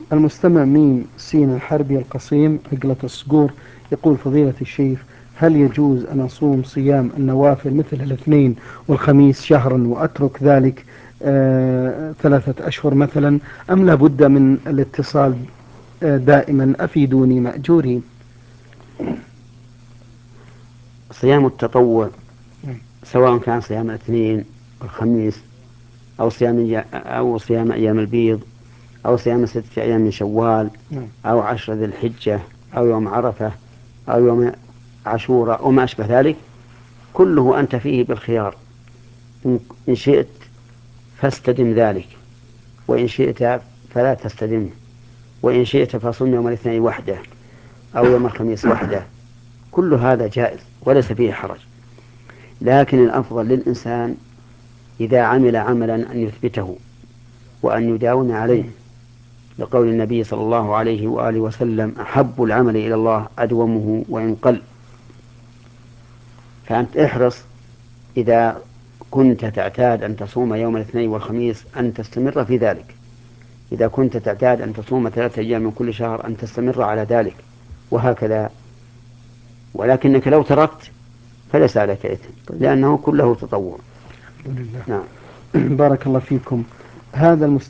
المستمع ميم سين الحربي القصيم عقلة الصقور يقول: فضيلة الشيخ، هل يجوز أن أصوم صيام النوافل مثل الاثنين والخميس شهرا وأترك ذلك 3 أشهر مثلا، أم لا بد من الاتصال دائما؟ أفيدوني مأجورين. صيام التطوع سواء كان صيام الاثنين والخميس أو صيام أيام البيض أو صيام 6 أيام من شوال أو 10 ذي الحجة أو يوم عرفة أو يوم عاشوراء وما أشبه ذلك، كله أنت فيه بالخيار. إن شئت فاستدم ذلك، وإن شئت فلا تستدمه، وإن شئت فصم يوم الاثنين وحده أو يوم الخميس وحده، كل هذا جائز وليس فيه حرج. لكن الأفضل للإنسان إذا عمل عملا أن يثبته وأن يداوم عليه، لقول النبي صلى الله عليه وآله وسلم: أحب العمل إلى الله أدومه وإن قل. فأنت احرص إذا كنت تعتاد أن تصوم يوم الاثنين والخميس أن تستمر في ذلك، إذا كنت تعتاد أن تصوم 3 أيام من كل شهر أن تستمر على ذلك، وهكذا. ولكنك لو تركت فليس عليك إثم، لأنه كله تطوع. الحمد لله. نعم. بارك الله فيكم. هذا